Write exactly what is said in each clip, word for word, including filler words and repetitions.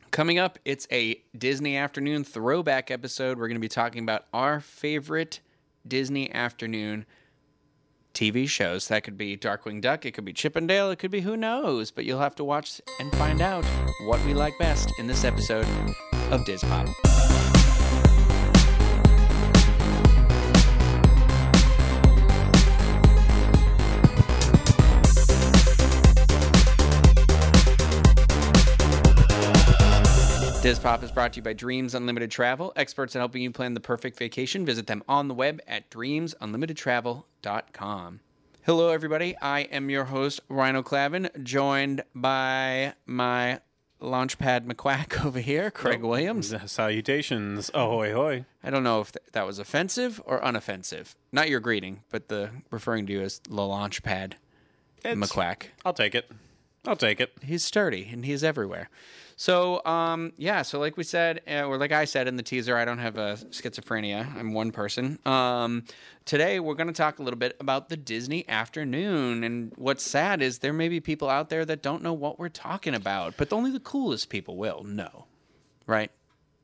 Coming up, it's a Disney Afternoon throwback episode. We're going to be talking about our favorite Disney Afternoon T V shows. That could be Darkwing Duck, it could be Chip and Dale, it could be who knows, but you'll have to watch and find out what we like best in this episode of Diz Pop. Diz Pop is brought to you by Dreams Unlimited Travel, experts in helping you plan the perfect vacation. Visit them on the web at dreams unlimited travel dot com. Hello, everybody. I am your host, Rhino Clavin, joined by my Launchpad McQuack over here, Craig oh, Williams. Salutations. Ahoy, hoy. I don't know if th- that was offensive or unoffensive. Not your greeting, but the referring to you as the Launchpad McQuack. I'll take it. I'll take it. He's sturdy, and he's everywhere. So, um, yeah, so like we said, uh, or like I said in the teaser, I don't have a schizophrenia. I'm one person. Um, today, we're going to talk a little bit about the Disney Afternoon. And what's sad is there may be people out there that don't know what we're talking about, but only the coolest people will know, right?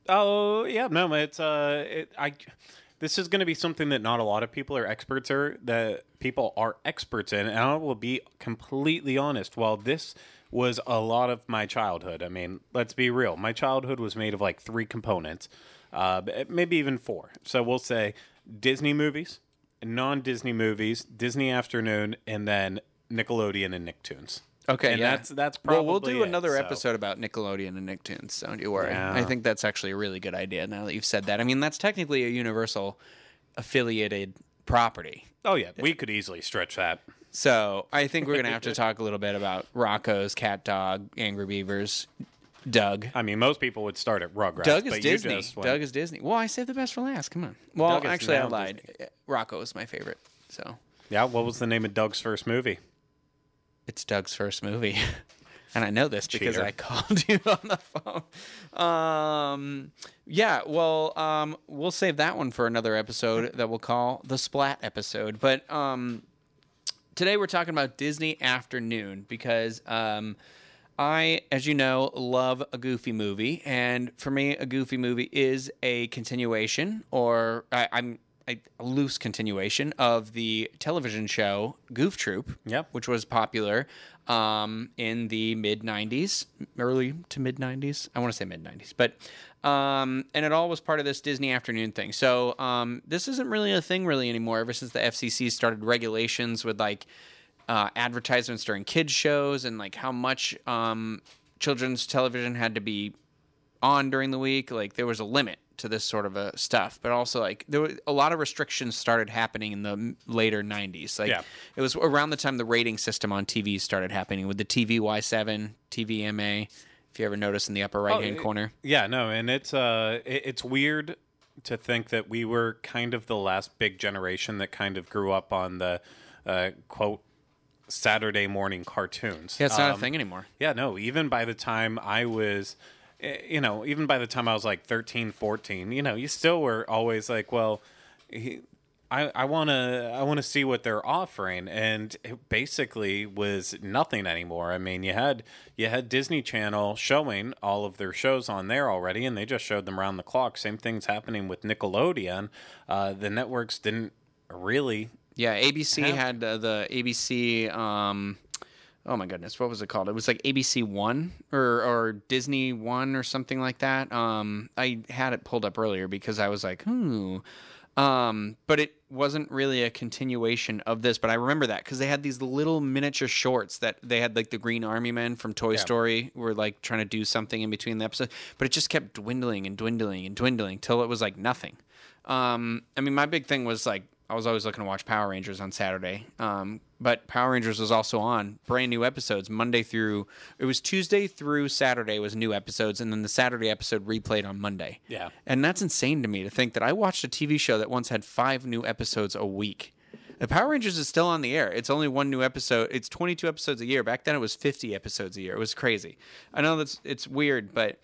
Oh, yeah, no, it's, uh, it, I, this is going to be something that not a lot of people are experts are, that people are experts in, and I will be completely honest. While this was a lot of my childhood. I mean, let's be real. My childhood was made of like three components, uh, maybe even four. So we'll say Disney movies, non-Disney movies, Disney Afternoon, and then Nickelodeon and Nicktoons. Okay, and yeah. that's that's probably well, we'll do it, another so. episode about Nickelodeon and Nicktoons. So don't you worry. Yeah. I think that's actually a really good idea. Now that you've said that, I mean, that's technically a Universal affiliated property. Oh yeah, we could easily stretch that. So I think we're going to have to talk a little bit about Rocco's, Cat Dog, Angry Beavers, Doug. I mean, most people would start at Rugrats. Doug is but Disney. You just went, Doug is Disney. Well, I saved the best for last. Come on. Well, Doug is actually, I now lied. Disney. Rocco is my favorite. So yeah, what was the name of Doug's first movie? it's Doug's first movie. And I know this because Cheater. I called you on the phone. Um, yeah, well, um, we'll save that one for another episode that we'll call the Splat episode. But um, today we're talking about Disney Afternoon because um, I, as you know, love a Goofy movie. And for me, a Goofy movie is a continuation or I, I'm a loose continuation of the television show Goof Troop, Yep. which was popular um, in the mid nineties, early to mid nineties. I want to say mid nineties, but um, and it all was part of this Disney Afternoon thing. So um, this isn't really a thing really anymore. Ever since the F C C started regulations with like uh, advertisements during kids shows and like how much um, children's television had to be on during the week, like there was a limit to this sort of a stuff, but also like there were a lot of restrictions started happening in the m- later nineties. Like Yeah. it was around the time the rating system on T V started happening with the T V Y seven, T V M A. If you ever notice in the upper right hand Oh, corner. Yeah, no, and it's uh, it, it's weird to think that we were kind of the last big generation that kind of grew up on the uh, quote Saturday morning cartoons. Yeah, it's not Um, a thing anymore. Yeah, no, even by the time I was, eh, you know, even by the time I was like thirteen, fourteen, you know, you still were always like, well, he, I, I want to I want to see what they're offering, and it basically was nothing anymore. I mean, you had you had Disney Channel showing all of their shows on there already, and they just showed them around the clock. Same thing's happening with Nickelodeon. Uh, the networks didn't really. Yeah, A B C Have- had uh, the A B C. Um, oh my goodness, what was it called? It was like A B C One or or Disney One or something like that. Um, I had it pulled up earlier because I was like, hmm. Um, but it wasn't really a continuation of this. But I remember that because they had these little miniature shorts that they had, like the Green Army Men from Toy Yeah. Story were like trying to do something in between the episodes. But it just kept dwindling and dwindling and dwindling till it was like nothing. Um, I mean, my big thing was like I was always looking to watch Power Rangers on Saturday. Um, but Power Rangers was also on brand new episodes Monday through. It was Tuesday through Saturday was new episodes, and then the Saturday episode replayed on Monday. Yeah. And that's insane to me to think that I watched a T V show that once had five new episodes a week. The Power Rangers is still on the air. It's only one new episode. It's twenty-two episodes a year. Back then it was fifty episodes a year. It was crazy. I know that's it's weird, but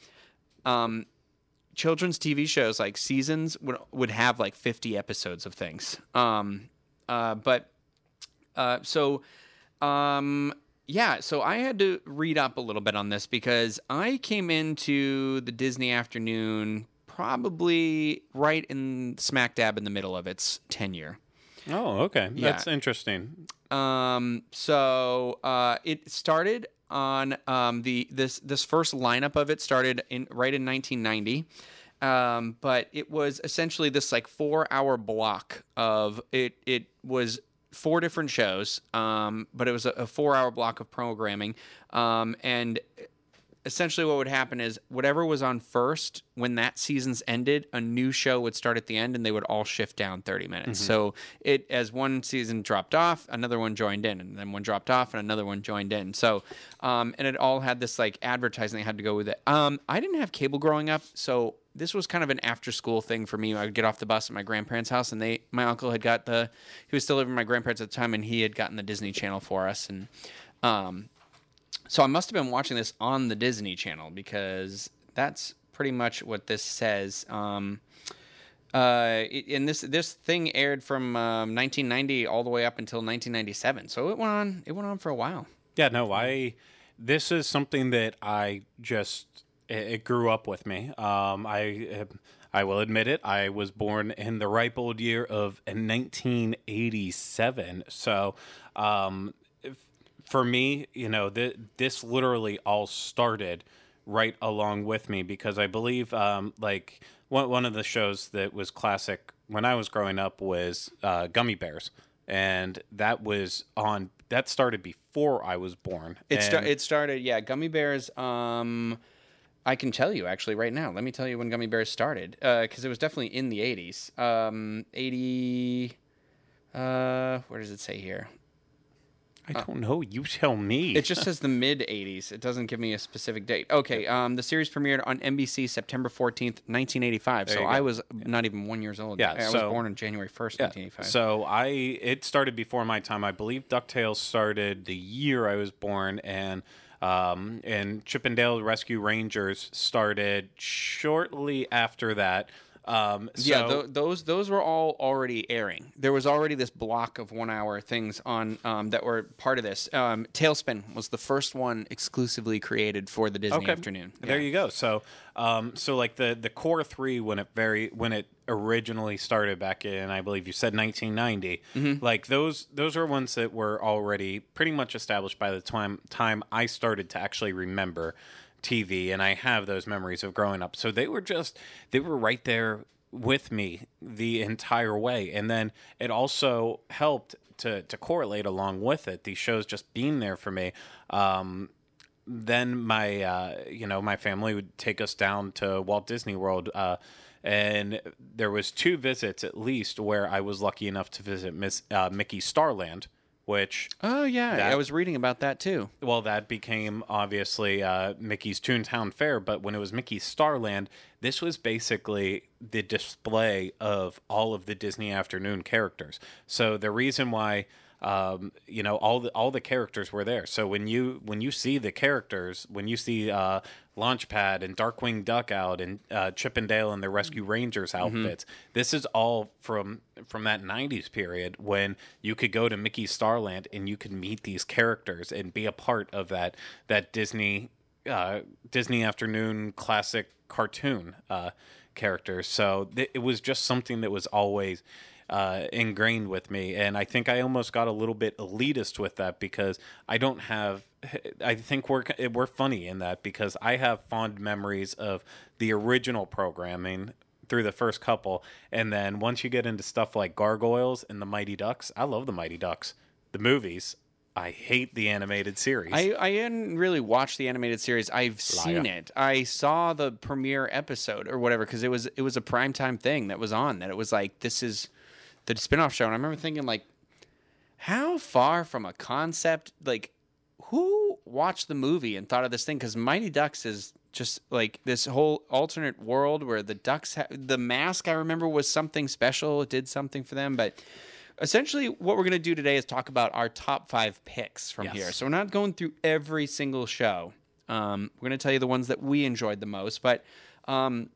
um, children's T V shows like seasons would would have like fifty episodes of things. Um, uh, but uh, so um, Yeah, so I had to read up a little bit on this because I came into the Disney afternoon probably right in smack dab in the middle of its tenure. Oh, okay. Yeah. That's interesting. Um, so uh, it started on um, the this this first lineup of it started in right in nineteen ninety. Um, but it was essentially this like four hour block of it. It was four different shows, um, but it was a, a four hour block of programming. Um, and essentially what would happen is whatever was on first when that season's ended, a new show would start at the end and they would all shift down thirty minutes. Mm-hmm. So it as one season dropped off, another one joined in, and then one dropped off and another one joined in. So um and it all had this like advertising that had to go with it. um I didn't have cable growing up, so this was kind of an after school thing for me. I would get off the bus at my grandparents' house, and they my uncle had got the he was still living with my grandparents at the time, and he had gotten the Disney Channel for us. And um so I must have been watching this on the Disney Channel because that's pretty much what this says. Um, uh, and this this thing aired from um, nineteen ninety all the way up until nineteen ninety-seven. So it went on. It went on for a while. Yeah, no, I. This is something that I just it, it grew up with me. Um, I I will admit it. I was born in the ripe old year of nineteen eighty-seven. So, um, for me, you know, th- this literally all started right along with me because I believe, um, like one one of the shows that was classic when I was growing up was uh, Gummy Bears, and that was on. That started before I was born. It and, sta- it started. Yeah, Gummy Bears. Um, I can tell you actually right now. Let me tell you when Gummy Bears started because uh, it was definitely in the eighties. Um, eighty. Uh, where does it say here? I don't know. You tell me. It just says the mid eighties. It doesn't give me a specific date. Okay, um, the series premiered on N B C September fourteenth, nineteen eighty-five. There So you go. I was not even one years old. Yeah, I so- was born on January first, Yeah. nineteen eighty-five. So I it started before my time. I believe DuckTales started the year I was born, and um, and Chip and Dale Rescue Rangers started shortly after that. Um, so, yeah, th- those those were all already airing. There was already this block of one hour things on um, that were part of this. Um, Tailspin was the first one exclusively created for the Disney okay, afternoon. there Yeah. you go. So, um, so like the the core three when it very when it originally started back in, I believe you said nineteen ninety. Mm-hmm. Like those those are ones that were already pretty much established by the time time I started to actually remember T V, and I have those memories of growing up. So they were just they were right there with me the entire way, and then it also helped to to correlate along with it. These shows just being there for me. Um, then my uh, you know my family would take us down to Walt Disney World. Uh, and there was two visits at least where I was lucky enough to visit Miss uh, Mickey Starland, which Oh yeah, That- I was reading about that too. well, that became obviously uh, Mickey's Toontown Fair, but when it was Mickey's Starland, this was basically the display of all of the Disney Afternoon characters. So the reason why, um, you know, all the all the characters were there. So when you when you see the characters, when you see uh, Launchpad and Darkwing Duck out and uh, Chip and Dale and the Rescue Rangers outfits, this is all from from that nineties period when you could go to Mickey Starland and you could meet these characters and be a part of that that Disney uh, Disney Afternoon classic cartoon uh, characters. So th- it was just something that was always uh, ingrained with me, and I think I almost got a little bit elitist with that because I don't have. I think we're we're funny in that because I have fond memories of the original programming through the first couple, and then once you get into stuff like Gargoyles and the Mighty Ducks, I love the Mighty Ducks, the movies. I hate the animated series. I, I hadn't really watched the animated series. I've seen Liar. it. I saw the premiere episode or whatever because it was it was a primetime thing that was on. That it was like this is the spin-off show, and I remember thinking like, how far from a concept like who watched the movie and thought of this thing? Because Mighty Ducks is just like this whole alternate world where the ducks ha- the mask I remember was something special. It did something for them, but. Essentially, what we're going to do today is talk about our top five picks from Yes. here. So we're not going through every single show. Um, we're going to tell you the ones that we enjoyed the most. But um,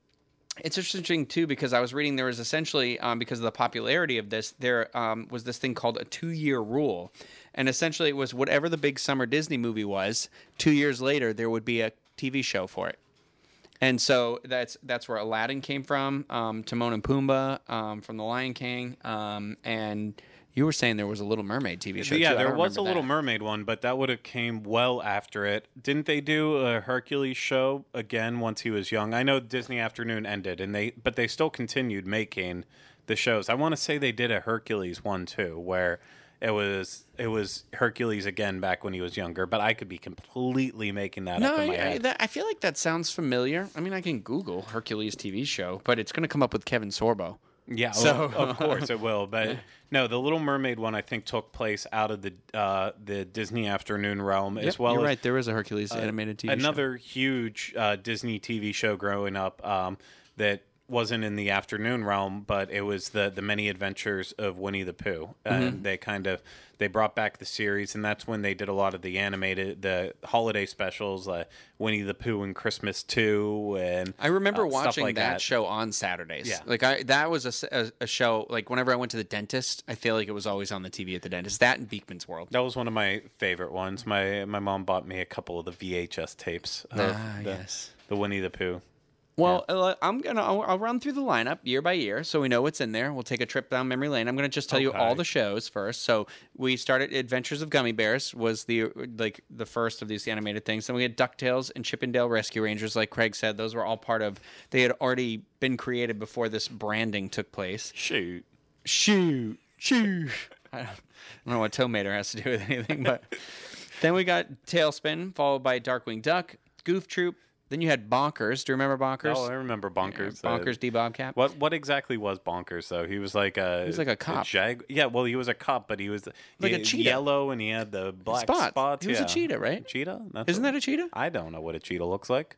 it's interesting too because I was reading there was essentially um, because of the popularity of this, there um, was this thing called a two-year rule, and essentially it was whatever the big summer Disney movie was. Two years later, there would be a T V show for it, and so that's that's where Aladdin came from, um, Timon and Pumbaa um, from The Lion King, um, and you were saying there was a Little Mermaid T V show. Yeah, too. I there don't was a remember Little that. Mermaid one, but that would have came well after it. Didn't they do a Hercules show again once he was young? I know Disney Afternoon ended, and they but they still continued making the shows. I want to say they did a Hercules one too, where it was it was Hercules again back when he was younger. But I could be completely making that No, up in my I, I, head. that, I feel like that sounds familiar. I mean, I can Google Hercules T V show, but it's going to come up with Kevin Sorbo. Yeah, So- well, of course it will. But no, the Little Mermaid one I think took place out of the uh, the Disney Afternoon realm, as Yep, well you're as right. There is a Hercules animated T V show. another huge uh, Disney T V show growing up um, that wasn't in the afternoon realm, but it was the the Many Adventures of Winnie the Pooh, and Mm-hmm. they kind of they brought back the series, and that's when they did a lot of the animated the holiday specials, like Winnie the Pooh and Christmas Two, and I remember uh, stuff watching like that, that. show on Saturdays. Yeah. Like I, that was a s- a, a show. Like whenever I went to the dentist, I feel like it was always on the T V at the dentist. That and Beekman's World. That was one of my favorite ones. My my mom bought me a couple of the V H S tapes of Ah, the, yes. the Winnie the Pooh. Well, uh, I'm gonna. I'll, I'll run through the lineup year by year, so we know what's in there. We'll take a trip down memory lane. I'm gonna just tell you Okay. all the shows first. So we started Adventures of Gummy Bears was the like the first of these animated things. Then we had DuckTales and Chippendale Rescue Rangers, like Craig said. Those were all part of. They had already been created before this branding took place. Shoot. Shoot, shoot. I don't, I don't know what Tow Mater has to do with anything, but then we got Tailspin, followed by Darkwing Duck, Goof Troop. Then you had Bonkers. Do you remember Bonkers? Oh, I remember Bonkers. Yeah, uh, Bonkers D. Bobcat. What what exactly was Bonkers though? He was like a He was like a cop. jag- yeah, well, he was a cop, but he was Like a he- cheetah. yellow, and he had the black Spots. spots. He was a yeah. cheetah, right? Cheetah? That's Isn't what- that a cheetah? I don't know what a cheetah looks like.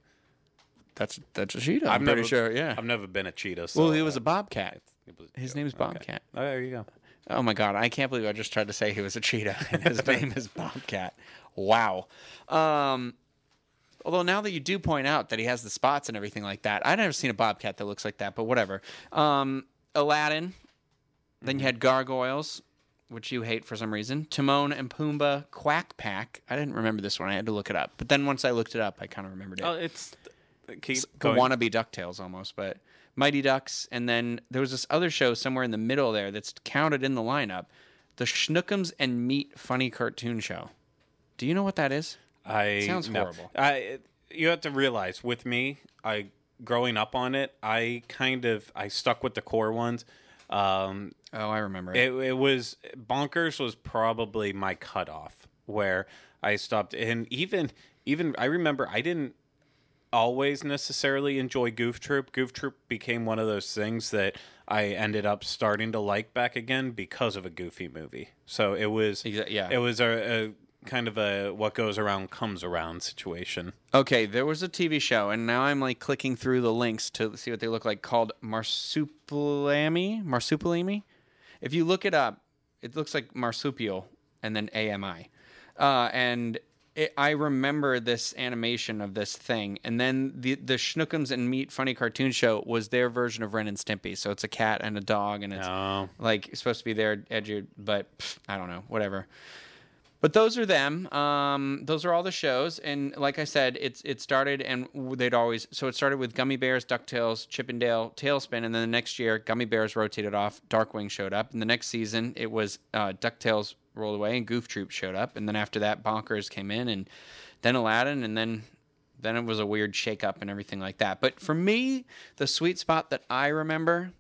That's that's a cheetah. I'm I've pretty never- sure. Yeah. I've never been a cheetah. So, Well, he was uh, a bobcat. it was- His name's okay. Bobcat. Oh, there you go. Oh my god, I can't believe I just tried to say he was a cheetah and his name is Bobcat. Wow. Um, although now that you do point out that he has the spots and everything like that, I've never seen a Bobcat that looks like that, but whatever. Um, Aladdin. Then you had Gargoyles, which you hate for some reason. Timon and Pumbaa, Quack Pack. I didn't remember this one. I had to look it up. But then once I looked it up, I kind of remembered it. Oh, it's keep It's going. a wannabe DuckTales almost, but Mighty Ducks, and then there was this other show somewhere in the middle there that's counted in the lineup, the Schnookums and Meat Funny Cartoon Show. Do you know what that is? I Sounds no. horrible. I you have to realize with me, I growing up on it, I kind of I stuck with the core ones. Um, Oh, I remember it. it, it was Bonkers was probably my cutoff where I stopped, and even even I remember I didn't always necessarily enjoy Goof Troop. Goof Troop became one of those things that I ended up starting to like back again because of a Goofy movie. So it was Exa- yeah. it was a, a kind of a what goes around comes around situation. Okay, there was a T V show, and now I'm like clicking through the links to see what they look like, called Marsupilami. Marsupilami. If you look it up, it looks like marsupial and then A M I. Uh, and it, I remember this animation of this thing, and then the the Schnookums and Meat Funny Cartoon Show was their version of Ren and Stimpy. So it's a cat and a dog, and it's Oh. like supposed to be their edgy, but pff, I don't know, whatever. But those are them. Um, those are all the shows, and like I said, it's it started, and they'd always so it started with Gummy Bears, DuckTales, Chippendale, Tailspin, and then the next year, Gummy Bears rotated off, Darkwing showed up, and the next season it was uh, DuckTales rolled away, and Goof Troop showed up, and then after that, Bonkers came in, and then Aladdin, and then then it was a weird shakeup and everything like that. But for me, the sweet spot that I remember,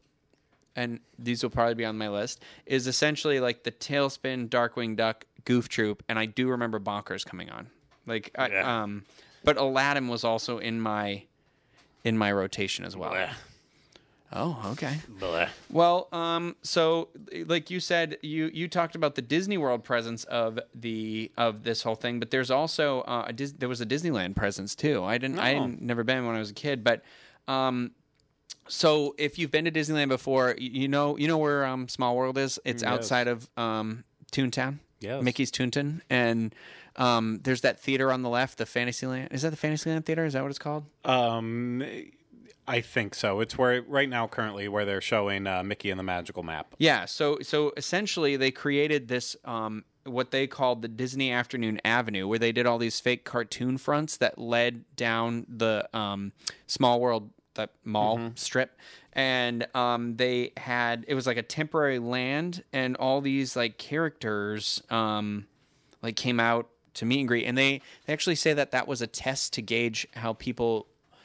and these will probably be on my list, is essentially like the Tailspin, Darkwing Duck, Goof Troop, and I do remember Bonkers coming on. Like, I, Yeah. um, but Aladdin was also in my in my rotation as well. Bleh. Oh, okay. Bleh. Well, um, so like you said, you you talked about the Disney World presence of the of this whole thing, but there's also uh, a Dis- there was a Disneyland presence too. I didn't I Oh. didn't, never been when I was a kid, but um, so if you've been to Disneyland before, you, you know you know where um, Small World is. It's Yes. outside of um, Toontown. Yes. Mickey's Toontown, and um, there's that theater on the left, the Fantasyland. Is that the Fantasyland theater? Is that what it's called? Um, I think so. It's where right now, currently, where they're showing uh, Mickey and the Magical Map. Yeah, so so essentially they created this um what they called the Disney Afternoon Avenue, where they did all these fake cartoon fronts that led down the um Small World, that mall Mm-hmm. strip. And um they had, it was like a temporary land, and all these like characters um like came out to meet and greet, and they, they actually say that that was a test to gauge how people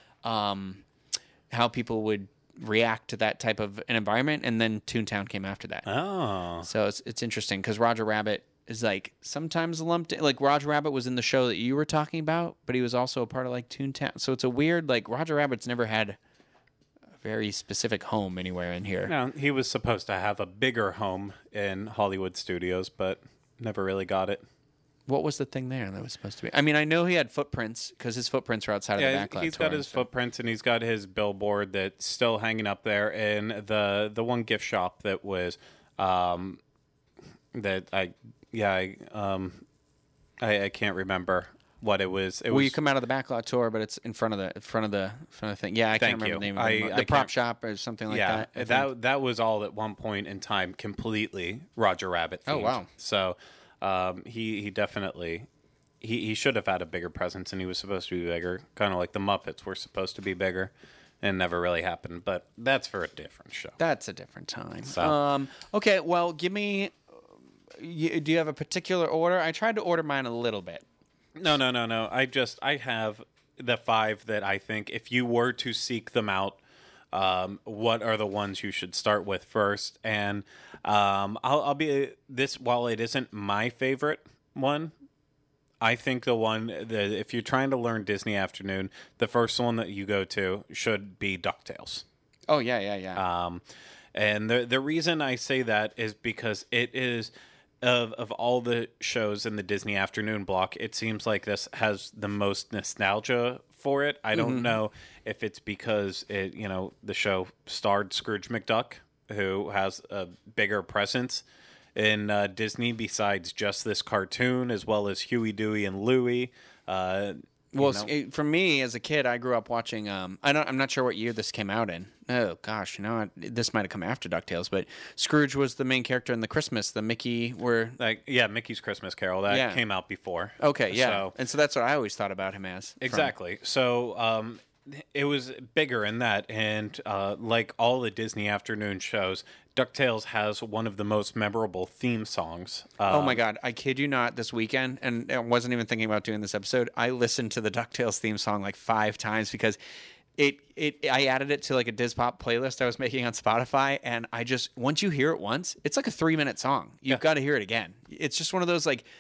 um how people would react to that type of an environment, and then Toontown came after that. Oh. So it's it's interesting because Roger Rabbit is like sometimes lumped in, like Roger Rabbit was in the show that you were talking about, but he was also a part of like Toontown. So it's a weird, like, Roger Rabbit's never had a very specific home anywhere in here. Now, he was supposed to have a bigger home in Hollywood studios, but never really got it. What was the thing there that was supposed to be? I mean, I know he had footprints because his footprints were outside Yeah, of the backlot. he's got tour, his so. footprints, and he's got his billboard that's still hanging up there, and the the one gift shop that was, um, that I yeah I um, I, I can't remember what it was. It Well, was you come out of the backlot tour, but it's in front of the in front of the front of the thing. Yeah, I Thank can't remember you. the name of I- it. I The prop can't- shop or something like yeah, that. I think. that that was all at one point in time completely Roger Rabbit themed. Oh, wow. So um, he he definitely he, he should have had a bigger presence, and he was supposed to be bigger, kind of like the Muppets were supposed to be bigger, and never really happened. But that's for a different show. That's a different time. So- Um, okay, well, give me. You, do you have a particular order? I tried to order mine a little bit. No, no, no, no. I just I have the five that I think if you were to seek them out, um, what are the ones you should start with first? And um, I'll, I'll be this. While it isn't my favorite one, I think the one that if you're trying to learn Disney Afternoon, the first one that you go to should be DuckTales. Oh yeah, yeah, yeah. Um, and the the reason I say that is because it is of of all the shows in the Disney Afternoon block, it seems like this has the most nostalgia for it. I don't know if it's because it you know the show starred Scrooge McDuck, who has a bigger presence in uh, Disney besides just this cartoon, as well as Huey, Dewey, and Louie. Uh, you Well, know. it, for me as a kid, I grew up watching. Um, I don't. I'm not sure what year this came out in. Oh gosh, you know, this might have come after DuckTales, but Scrooge was the main character in the Christmas. The Mickey were like yeah, Mickey's Christmas Carol that Yeah. came out before. okay, yeah, So, and so that's what I always thought about him as. from- exactly. So um, it was bigger in that, and uh, like all the Disney afternoon shows, DuckTales has one of the most memorable theme songs. Um, Oh my god, I kid you not, this weekend, and I wasn't even thinking about doing this episode, I listened to the DuckTales theme song like five times because it it I added it to like a Dispop playlist I was making on Spotify, and I just, once you hear it once, it's like a three minute song. You've Yeah. got to hear it again. It's just one of those, like,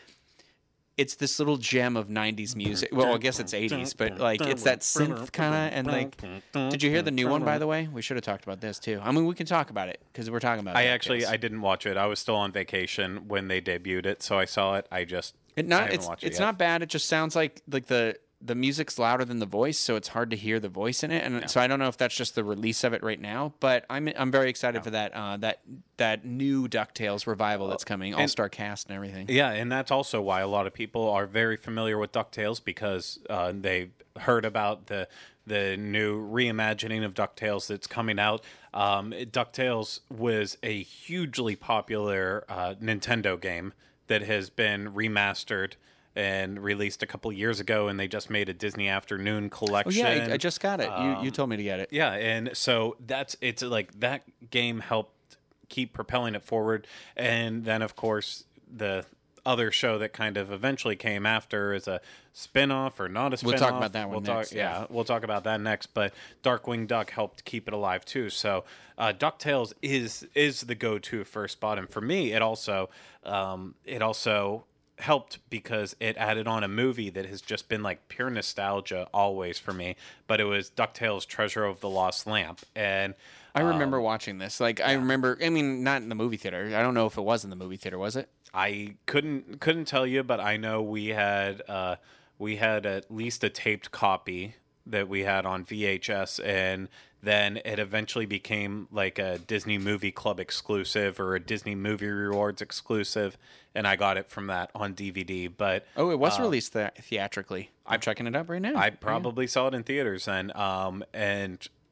it's this little gem of nineties music. Well, I guess it's eighties, but like it's that synth kind of, and like, did you hear the new one, by the way? We should have talked about this too. I mean, we can talk about it because we're talking about I DuckTales. actually I didn't watch it. I was still on vacation when they debuted it, so I saw it. I just It I not haven't it's watched it it's yet. not bad. It just sounds like like the the music's louder than the voice, so it's hard to hear the voice in it. And so I don't know if that's just the release of it right now, but I'm I'm very excited for that uh, that that new DuckTales revival that's coming, all star cast and everything. Yeah, and that's also why a lot of people are very familiar with DuckTales because uh, they heard about the the new reimagining of DuckTales that's coming out. Um, DuckTales was a hugely popular uh, Nintendo game that has been remastered and released a couple years ago, and they just made a Disney Afternoon Oh collection. yeah, I, I just got it. you you told me to get it. Yeah, and so that's it's like that game helped keep propelling it forward, and then of course the other show that kind of eventually came after is a spin-off or not a spin-off. We'll talk about that one We'll next, Talk, yeah. yeah, we'll talk about that next. But Darkwing Duck helped keep it alive too. So uh, DuckTales is is the go-to first spot, and for me, it also um, it also helped because it added on a movie that has just been like pure nostalgia always for me. But it was DuckTales: Treasure of the Lost Lamp, and I remember watching this. Like I remember. I mean, not in the movie theater. I don't know if it was in the movie theater. Was it? I couldn't couldn't tell you, but I know we had uh, we had at least a taped copy that we had on V H S, and then it eventually became like a Disney Movie Club exclusive or a Disney Movie Rewards exclusive, and I got it from that on D V D. But Oh, it was released the- theatrically. I'm checking it up right now. I probably saw it in theaters then, um, and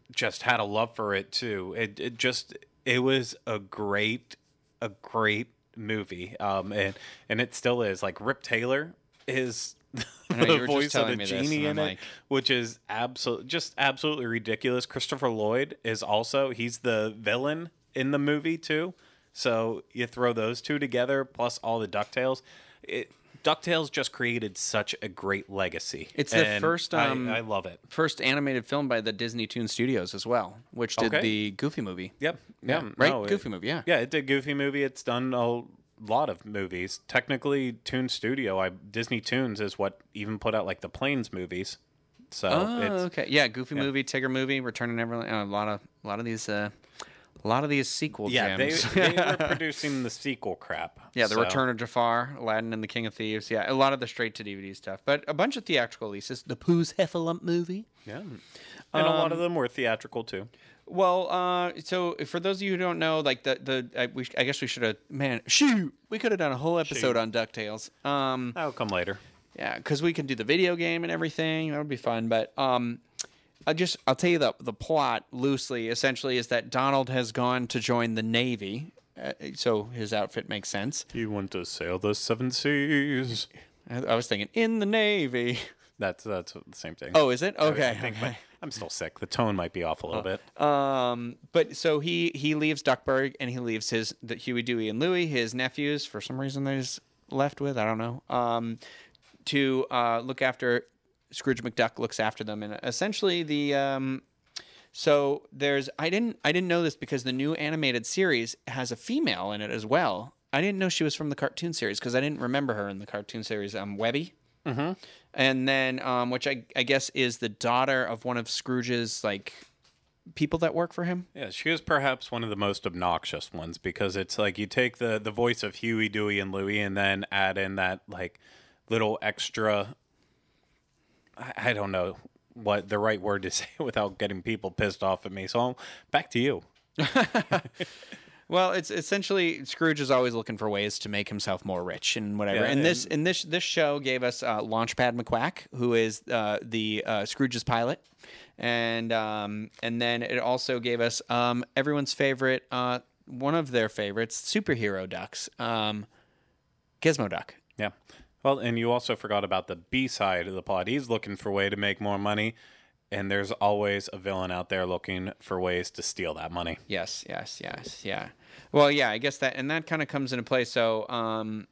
just had a love for it too. It it just it was a great a great movie. Um and and it still is. Like Rip Taylor is I know you the were just voice of telling the me this, genie and in I'm it, like, which is absolute just absolutely ridiculous. Christopher Lloyd is also he's the villain in the movie too. So you throw those two together plus all the DuckTales. It DuckTales just created such a great legacy. it's the And first I, um I love it. first animated film by the Disney Toon Studios as well, which did Okay. the Goofy movie. Yep. Yeah, Yeah. right? No, it- Goofy movie, yeah. Yeah, it did Goofy movie. It's done a lot of movies. Technically, Toon Studio, I Disney Toons is what even put out like the Planes movies. So Oh, it's okay. Yeah, Goofy movie, Tigger movie, Return to Neverland. Uh, a lot of a lot of these uh, a lot of these sequel yeah, they gems. they were producing the sequel crap. Yeah, The so- Return of Jafar, Aladdin and the King of Thieves. Yeah, a lot of the straight to D V D stuff, but a bunch of theatrical releases. The Pooh's Heffalump movie. Yeah, and a lot Um, of them were theatrical too. Well, uh, so for those of you who don't know, like the the I, we, I guess we should have man shoot we could have done a whole episode Shoot. on DuckTales. Um, That'll come later. yeah, because we can do the video game and everything. That would be fun. But um, I just I'll tell you the the plot loosely. Essentially, is that Donald has gone to join the Navy, uh, so his outfit makes sense. You want to sail the seven seas? I, I was thinking in the Navy. That's that's the same thing. Oh, is it? Okay. I think my, I'm still sick. The tone might be off a little bit. Um, but so he he leaves Duckburg and he leaves his the Huey, Dewey, and Louie, his nephews, for some reason that he's left with. I don't know. Um, to uh, look after Scrooge McDuck looks after them, and essentially the um, so there's I didn't I didn't know this because the new animated series has a female in it as well. I didn't know she was from the cartoon series because I didn't remember her in the cartoon series. Um, Webby. Mm-hmm. And then, um, which I, I guess is the daughter of one of Scrooge's like people that work for him. Yeah, she is perhaps one of the most obnoxious ones because it's like you take the the voice of Huey, Dewey, and Louie, and then add in that like little extra. I, I don't know what the right word to say without getting people pissed off at me. So back to you. Well, it's essentially Scrooge is always looking for ways to make himself more rich and whatever. Yeah, and this and- and this this show gave us uh, Launchpad McQuack, who is uh, the uh, Scrooge's pilot, and um, and then it also gave us um, everyone's favorite, uh, one of their favorites, superhero ducks, um, Gizmo Duck. Yeah. Well, and you also forgot about the B side of the plot. He's looking for a way to make more money, and there's always a villain out there looking for ways to steal that money. Yes, yes, yes, yeah. Well, yeah, I guess that, and that kind of comes into play. So, um,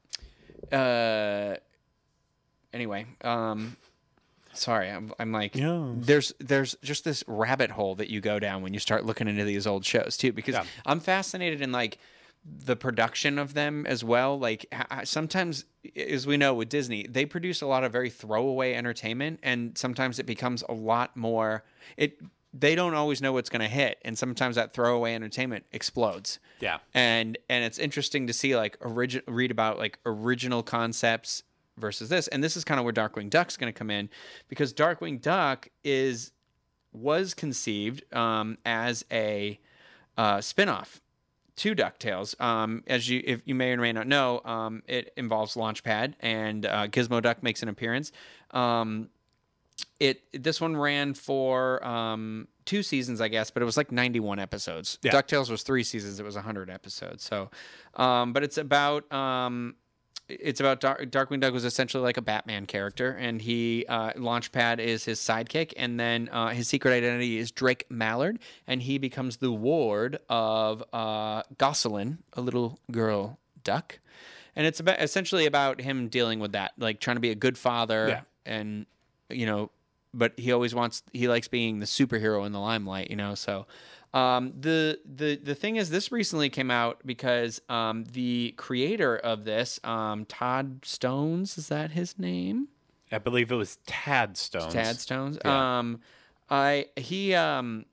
uh, anyway, um, sorry, I'm, I'm like, Yes. there's, there's just this rabbit hole that you go down when you start looking into these old shows too, because Yeah. I'm fascinated in like the production of them as well. Like h- sometimes, as we know with Disney, they produce a lot of very throwaway entertainment, and sometimes it becomes a lot more. It they don't always know what's going to hit, and sometimes that throwaway entertainment explodes. Yeah. And and it's interesting to see like origin read about like original concepts versus this, and this is kind of where Darkwing Duck's going to come in, because Darkwing Duck is was conceived um, as a uh, spinoff to DuckTales. Um, as you, if you may or may not know, um, it involves Launchpad, and uh, Gizmo Duck makes an appearance. Um, it this one ran for um, two seasons, I guess, but it was like ninety-one episodes. Yeah. DuckTales was three seasons; it was one hundred episodes. So, um, but it's about um, it's about Dark, Darkwing Duck was essentially like a Batman character, and he uh, Launchpad is his sidekick, and then uh, his secret identity is Drake Mallard, and he becomes the ward of uh, Gosselin, a little girl duck, and it's about essentially about him dealing with that, like trying to be a good father, Yeah. and you know, but he always wants he likes being the superhero in the limelight, you know, so. Um, the the the thing is, this recently came out because um, the creator of this, um, Todd Stones, is that his name? I believe it was Tad Stones. Tad Stones. Yeah. Um, I he um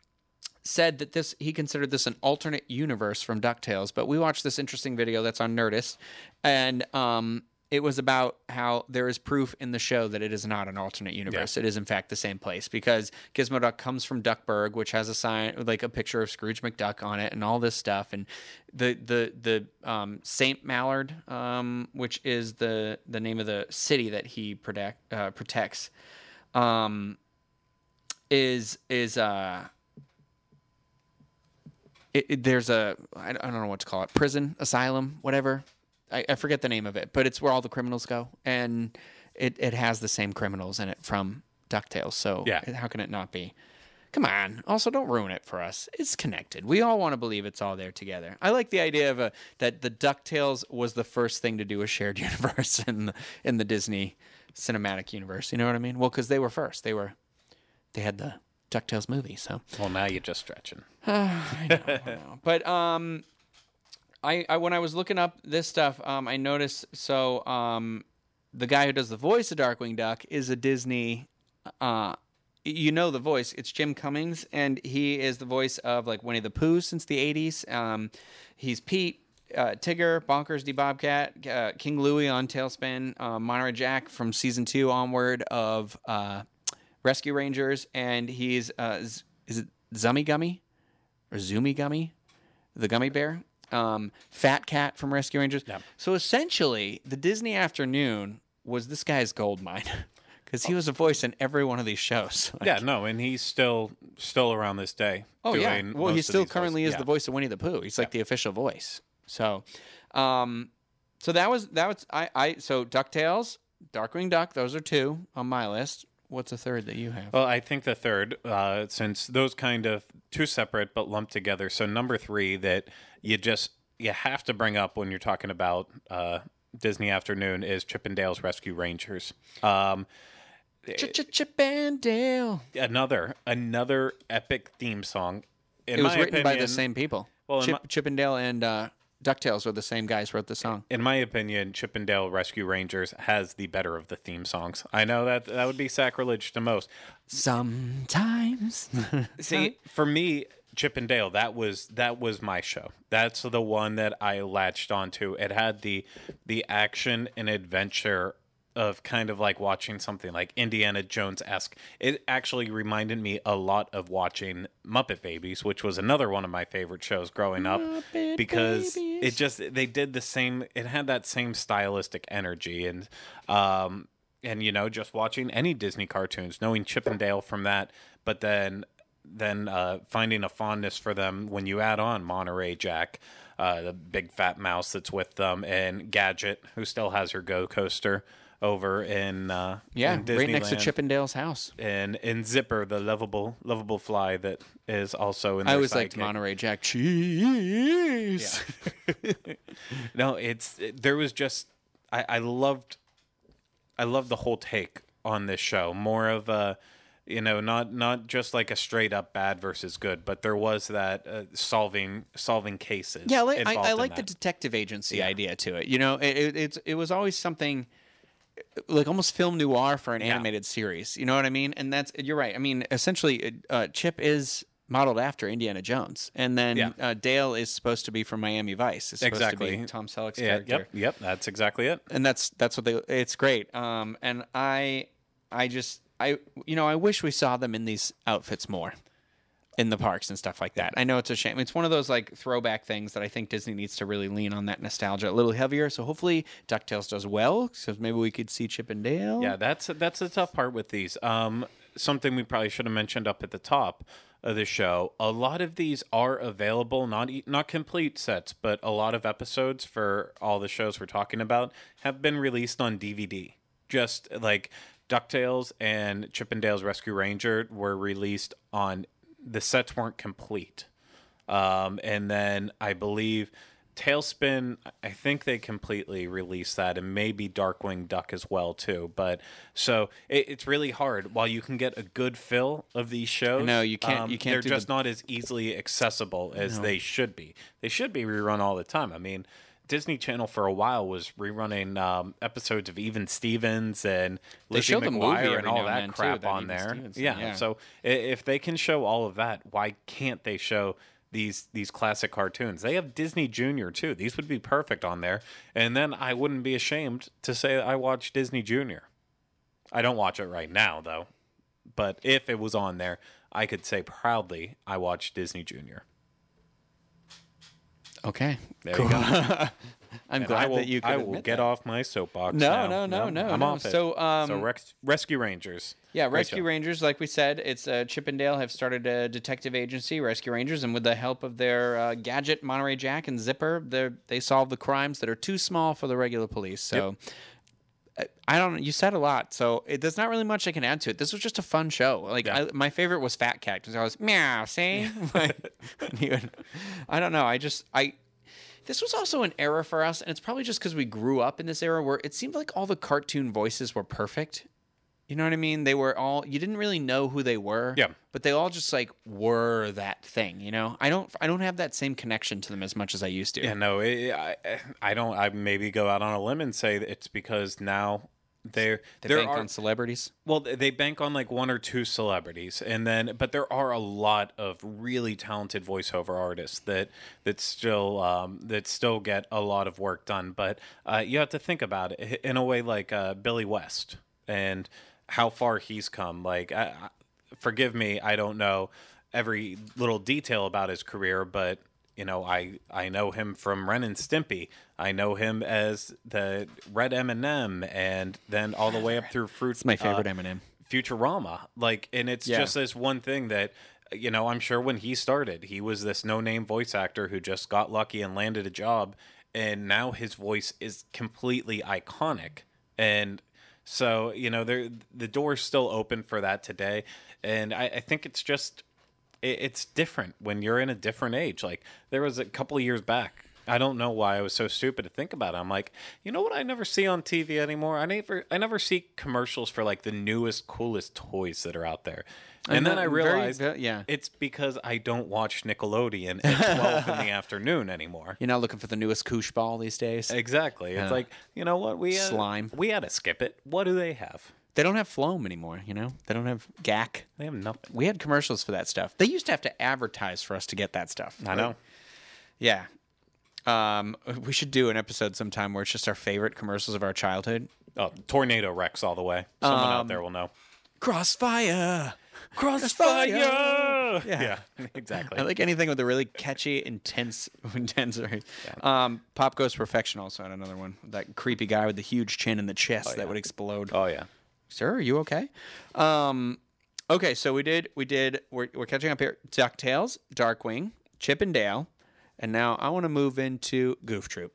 said that this he considered this an alternate universe from DuckTales, but we watched this interesting video that's on Nerdist, and um. It was about how there is proof in the show that it is not an alternate universe. Yeah. It is, in fact, the same place, because Gizmo Duck comes from Duckburg, which has a sign, like a picture of Scrooge McDuck on it, and all this stuff. And the the the um, Saint Mallard, um, which is the the name of the city that he protect, uh, protects, um, is is uh it, it- there's a I don't I don't know what to call it, prison, asylum, whatever. I, I forget the name of it, but it's where all the criminals go, and it, it has the same criminals in it from DuckTales. So Yeah. how can it not be? Come on. Also, don't ruin it for us. It's connected. We all want to believe it's all there together. I like the idea of a, that the DuckTales was the first thing to do a shared universe in the, in the Disney cinematic universe. You know what I mean? Well, because they were first. They were they had the DuckTales movie. So Well, now you're just stretching. I know, I know. But um, I, I when I was looking up this stuff, um, I noticed so um, the guy who does the voice of Darkwing Duck is a Disney. Uh, you know the voice. It's Jim Cummings, and he is the voice of like Winnie the Pooh since the eighties. Um, he's Pete, uh, Tigger, Bonkers the Bobcat, uh, King Louie on Tailspin, uh, Monterey Jack from season two onward of uh, Rescue Rangers, and he's uh, Z- is it Zummy Gummy or Zoomy Gummy, the gummy bear, um, Fat Cat from Rescue Rangers. Yeah. So essentially, the Disney Afternoon was this guy's gold mine. Because he was a voice in every one of these shows. Like, Yeah, no, and he's still still around this day. oh yeah. doing Well, most he of still these currently voices. is Yeah. the voice of Winnie the Pooh. He's like the official voice. So, um, so that was that was I I so DuckTales, Darkwing Duck. Those are two on my list. What's a third that you have? Well, I think the third, uh, since those kind of two separate but lumped together. So number three that you just you have to bring up when you're talking about uh, Disney Afternoon is Chip and Dale's Rescue Rangers. Um, Chip and Dale. another another epic theme song. In It was my written by the opinion- same people. Well, in Chip, my- Chip and Dale and uh, DuckTales were the same guys wrote the song. In my opinion, Chip and Dale Rescue Rangers has the better of the theme songs. I know that that would be sacrilege to most. Sometimes. See, for me, Chip and Dale, that was that was my show. That's the one that I latched onto. It had the the action and adventure of kind of like watching something like Indiana Jones-esque. It actually reminded me a lot of watching Muppet Babies, which was another one of my favorite shows growing up, Muppet because Babies. it just they did the same. It had that same stylistic energy, and um and you know, just watching any Disney cartoons, knowing Chip and Dale from that, but then then uh, finding a fondness for them when you add on Monterey Jack, uh, the big fat mouse that's with them, and Gadget, who still has her Go Coaster over in uh, Yeah, in right next to Disneyland. Chip and Dale's house. and in Zipper, the lovable lovable fly that is also in. Their I always liked sidekick. Monterey Jack. Cheese. No, it's it, there was just I, I loved I loved the whole take on this show. More of a you know not not just like a straight up bad versus good, but there was that uh, solving solving cases. Yeah, like, I, involved I in like the that. detective agency idea to it. You know, it, it, it's it was always something like almost film noir for an animated series. You know what I mean? And that's you're right. I mean, essentially, uh, Chip is modeled after Indiana Jones, and then Yeah. uh, Dale is supposed to be from Miami Vice. It's supposed Exactly. to be Tom Selleck's Yeah, character. yep, yep, that's exactly it. And that's that's what they. It's great. Um, and I, I just I you know I wish we saw them in these outfits more. In the parks and stuff like that. I know it's a shame. It's one of those like throwback things that I think Disney needs to really lean on that nostalgia a little heavier. So hopefully DuckTales does well. So maybe we could see Chip and Dale. Yeah, that's that's the tough part with these. Um, something we probably should have mentioned up at the top of the show. A lot of these are available, not e- not complete sets, but a lot of episodes for all the shows we're talking about have been released on D V D. Just like DuckTales and Chip and Dale's Rescue Ranger were released on. The sets weren't complete, um, and then I believe Tailspin, I think they completely released that, and maybe Darkwing Duck as well too. But so it, it's really hard. While you can get a good fill of these shows, No, you can't- um, you can't They're do just the- not as easily accessible as they should be. They should be rerun all the time. I mean, Disney Channel for a while was rerunning um, episodes of Even Stevens and They Lizzie showed the movie McGuire every and all now and that then, too, crap that on Even there. Stevenson, Yeah, yeah. so i- if they can show all of that, why can't they show these these classic cartoons? They have Disney Junior too. These would be perfect on there. And then I wouldn't be ashamed to say I watch Disney Junior. I don't watch it right now though. But if it was on there, I could say proudly I watched Disney Junior. Okay. There you go. I'm And glad I will, that you can I will admit get that. off my soapbox. No, now. no, no, no, I'm no. off it. So, um, so Rex, Rescue Rangers. Yeah, Great Rescue show. Rangers, like we said, it's uh, Chip and Dale have started a detective agency, Rescue Rangers, and with the help of their uh, gadget, Monterey Jack and Zipper, they they solve the crimes that are too small for the regular police. So, I, I don't. You said a lot, so it, there's not really much I can add to it. This was just a fun show. Like Yeah. I, my favorite was Fat Cat because I was meow, see, like, he would- I don't know. I just I. This was also an era for us, and it's probably just because we grew up in this era where it seemed like all the cartoon voices were perfect. You know what I mean? They were all, you didn't really know who they were. Yeah. But they all just like were that thing, you know? I don't I don't have that same connection to them as much as I used to. Yeah, no, it, I, I don't. I maybe go out on a limb and say that it's because now they're They there bank are on celebrities. well, they bank on like one or two celebrities, and then but there are a lot of really talented voiceover artists that that still um, that still get a lot of work done. But uh, you have to think about it in a way like uh, Billy West and how far he's come. Like, I, I, forgive me, I don't know every little detail about his career, but you know, I I know him from Ren and Stimpy. I know him as the Red M and M, and then all the way up through Fruit. It's my favorite uh, Eminem. Futurama. Like, and it's Yeah. just this one thing that, you know, I'm sure when he started, he was this no-name voice actor who just got lucky and landed a job, and now his voice is completely iconic. And so, you know, there the door's still open for that today, and I, I think it's just it, it's different when you're in a different age. Like, there was a couple of years back. I don't know why I was so stupid to think about it. I'm like, you know what? I never see on T V anymore. I never, I never see commercials for like the newest, coolest toys that are out there. And, And then the- I very- realized, ve- yeah. it's because I don't watch Nickelodeon at twelve in the afternoon anymore. You're not looking for the newest koosh ball these days. Exactly. It's like, you know what? We had, Slime. We had to skip it. What do they have? They don't have Floam anymore, you know? They don't have G A C. They have nothing. We had commercials for that stuff. They used to have to advertise for us to get that stuff. I know. Yeah. Um, we should do an episode sometime where it's just our favorite commercials of our childhood. Oh, Tornado Rex all the way. Someone Um, out there will know. Crossfire. Crossfire! Yeah. Yeah, exactly. I like anything with a really catchy, intense, intense. Um, Pop Goes Perfection also had another one. That creepy guy with the huge chin and the chest that would explode. Oh yeah. Sir, are you okay? Um, okay, so we did, we did, we're, we're catching up here. DuckTales, Darkwing, Chip and Dale, and now I want to move into Goof Troop,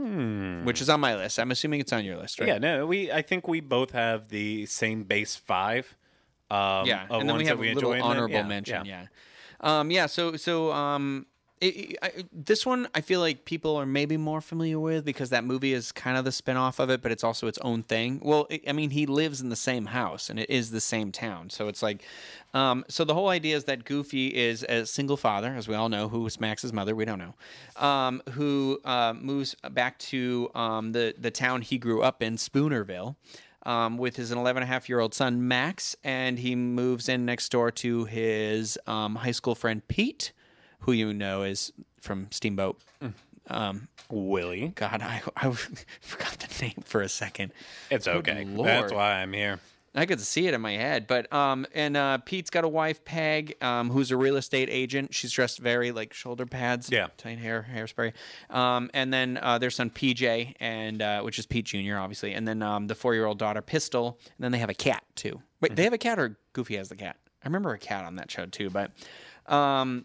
Mm. which is on my list. I'm assuming it's on your list, right? Yeah, no, we. I think we both have the same base five. Um, Yeah, of and then we ones have that we a little enjoy, and then- honorable yeah, mention. yeah. Yeah, um, yeah. So, so um, it, it- I, this one I feel like people are maybe more familiar with because that movie is kind of the spin-off of it, but it's also its own thing. Well, it, I mean, he lives in the same house and it is the same town, so it's like, um, so the whole idea is that Goofy is a single father, as we all know, who is Max's mother. We don't know, um, who uh, moves back to um, the the town he grew up in, Spoonerville. Um, with his eleven and a half year old son, Max, and he moves in next door to his um, high school friend, Pete, who you know is from Steamboat. Um, Willie. God, I, I forgot the name for a second. It's Good okay. Lord. That's why I'm here. I could see it in my head, but um, and uh, Pete's got a wife, Peg, um, who's a real estate agent. She's dressed very like shoulder pads, Yeah. tight hair, hairspray. Um, and then uh, their son P J, and uh, which is Pete Junior, obviously, and then um, the four-year-old daughter Pistol, and then they have a cat too. Wait, they have a cat, or Goofy has the cat? I remember a cat on that show too, but um,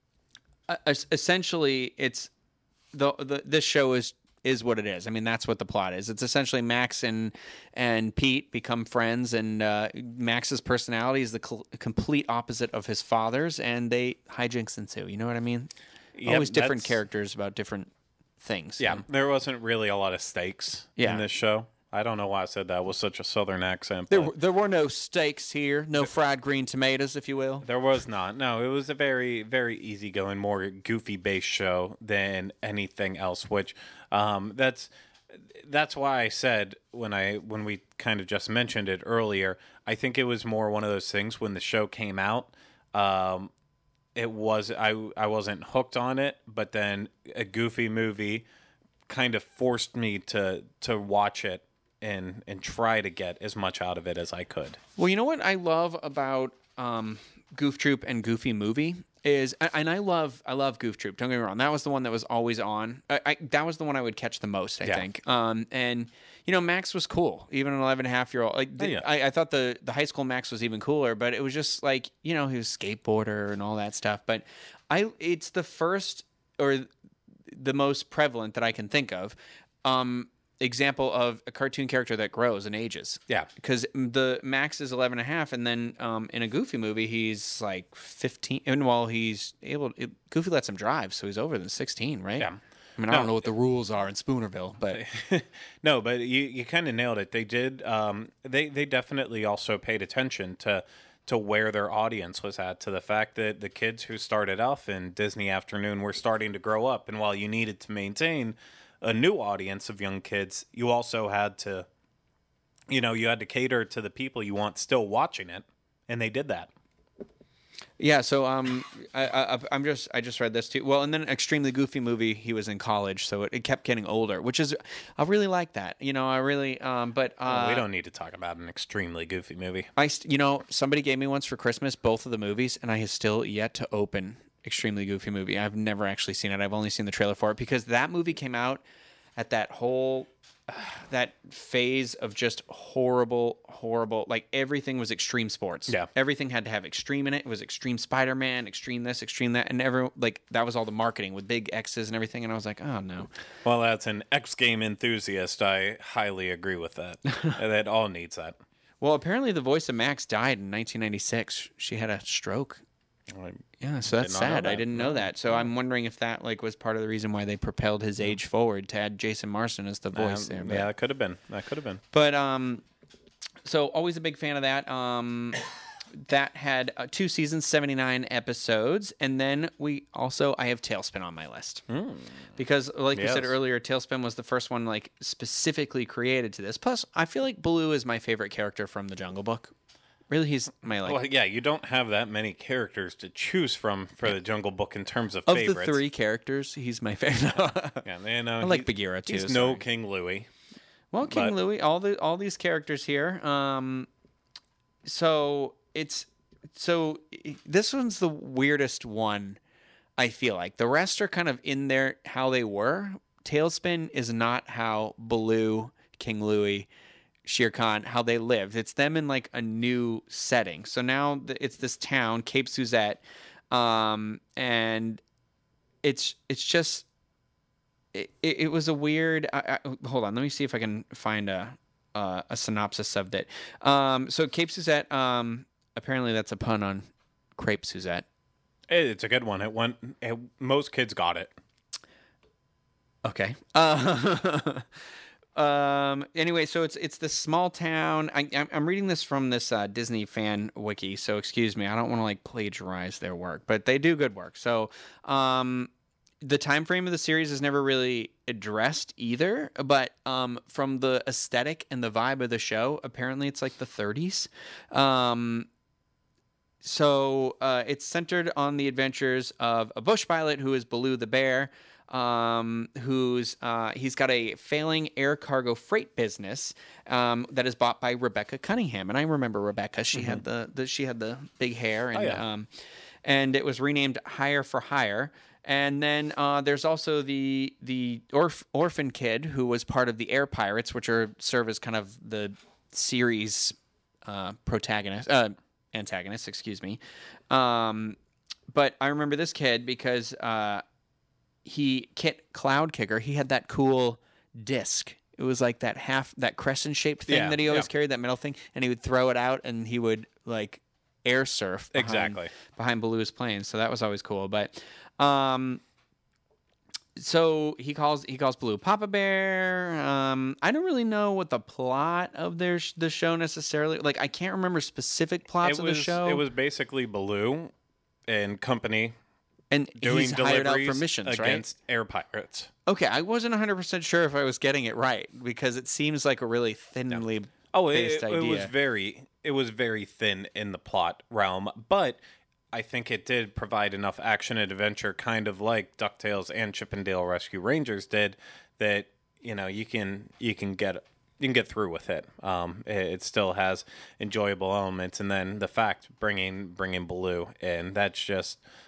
uh, es- essentially, it's the, the this show is. is what it is. I mean, that's what the plot is. It's essentially Max and and Pete become friends, and uh, Max's personality is the cl- complete opposite of his father's, and they hijinks ensue. You know what I mean? Yep, Always different that's- characters about different things. Yeah, And- there wasn't really a lot of stakes Yeah. in this show. I don't know why I said that with such a southern accent. There, But were- there were no steaks here, no fried green tomatoes, if you will. there was not. No, it was a very, very easygoing, more goofy-based show than anything else. Which, um, that's that's why I said when I when we kind of just mentioned it earlier. I think it was more one of those things when the show came out. Um, it was I I wasn't hooked on it, but then a Goofy movie kind of forced me to to watch it and and try to get as much out of it as I could. Well, you know what I love about um, Goof Troop and Goofy Movie is, and I love I love Goof Troop. Don't get me wrong. That was the one that was always on. I, I that was the one I would catch the most. I Yeah. think. Um, and you know, Max was cool. Even an eleven and a half year old. Like, the, yeah. I, I thought the the high school Max was even cooler. But it was just like, you know, he was a skateboarder and all that stuff. But I, it's the first or the most prevalent that I can think of. Um, example of a cartoon character that grows and ages. Yeah. Because the Max is eleven and a half, and then um, in a Goofy movie, he's like fifteen. And while he's able, it, Goofy lets him drive, so he's over than sixteen, right? Yeah. I mean, I No. don't know what the rules are in Spoonerville, but No, but you, you kind of nailed it. They did. Um, they they definitely also paid attention to to where their audience was at, to the fact that the kids who started off in Disney Afternoon were starting to grow up, and while you needed to maintain a new audience of young kids, you also had to, you know, you had to cater to the people you want still watching it, and they did that. yeah. So um, I, I I'm just I just read this too. Well, and then Extremely Goofy movie, he was in college, so it, it kept getting older, which is I really like that. You know, I really um, but uh, we don't need to talk about an extremely goofy movie. I st- you know somebody gave me once for Christmas both of the movies, and I have still yet to open Extremely Goofy movie. I've never actually seen it. I've only seen the trailer for it because that movie came out at that whole uh, that phase of just horrible, horrible. Like everything was extreme sports. Yeah. Everything had to have extreme in it. It was Extreme Spider-Man, Extreme this, Extreme that, and every like that was all the marketing with big X's and everything. And I was like, oh no. Well, that's an X game enthusiast. I highly agree with that. That all needs that. Well, apparently the voice of Max died in nineteen ninety-six. She had a stroke. Yeah, so that's Did not know sad. I that. didn't know No. that. So I'm wondering if that like was part of the reason why they propelled his age forward to add Jason Marsden as the voice Um, there. But, yeah, that could have been. That could have been. but um, so always a big fan of that. Um, that had uh, two seasons, seventy-nine episodes, and then we also I have Tailspin on my list because, like we said Yes. earlier, Tailspin was the first one like specifically created to this. Plus, I feel like Baloo is my favorite character from the Jungle Book. Really, he's my like. Well, yeah, you don't have that many characters to choose from for the Jungle Book in terms of, Of favorites. the three characters, he's my favorite. Yeah, you know, I like he- Bagheera, too, He's no sorry. King Louis. Well, King But- Louis, all the all these characters here. Um, so it's so i- this one's the weirdest one. I feel like the rest are kind of in there how they were. Tailspin is not how Baloo, King Louis, Shere Khan, how they lived. It's them in like a new setting. So now th- it's this town, Cape Suzette, um, and it's it's just it, it, it was a weird. I, I, hold on, let me see if I can find a uh, a synopsis of it. Um, so Cape Suzette. Um, apparently, that's a pun on crepe Suzette. It- It's a good one. It went. It, most kids got it. Okay. Uh, um. Anyway, so it's it's this small town. I, I'm I'm reading this from this uh, Disney fan wiki. So excuse me. I don't want to like plagiarize their work, but they do good work. So, um, the time frame of the series is never really addressed either. But um, from the aesthetic and the vibe of the show, apparently it's like the thirties. Um. So uh, it's centered on the adventures of a bush pilot who is Baloo the bear, um, who's uh, he's got a failing air cargo freight business um, that is bought by Rebecca Cunningham, and I remember Rebecca. She had the, the she had the big hair, and Oh, yeah. um, and it was renamed Hire for Hire. And then uh, there's also the the orf- orphan kid who was part of the Air Pirates, which are serve as kind of the series uh, protagonist. Uh, antagonist, excuse me. Um, but I remember this kid because uh, he, Kit Cloud Kicker, he had that cool disc. It was like that half, that crescent shaped thing Yeah, that he always yeah. carried, that metal thing, and he would throw it out and he would like air surf behind, Exactly. behind Baloo's plane. So that was always cool. But um, so he calls he calls Baloo Papa Bear. Um, I don't really know what the plot of their sh- the show necessarily. Like I can't remember specific plots It of was. the show. It was basically Baloo and company and doing he's hired out deliveries for missions, right? against air pirates. Okay, I wasn't one hundred percent sure if I was getting it right because it seems like a really thinly Oh, it, based it idea. was very. It was very thin in the plot realm, but I think it did provide enough action and adventure, kind of like DuckTales and Chippendale Rescue Rangers did, that you know you can you can get you can get through with it. Um, it, it still has enjoyable elements, and then the fact bringing bringing Baloo in, that's just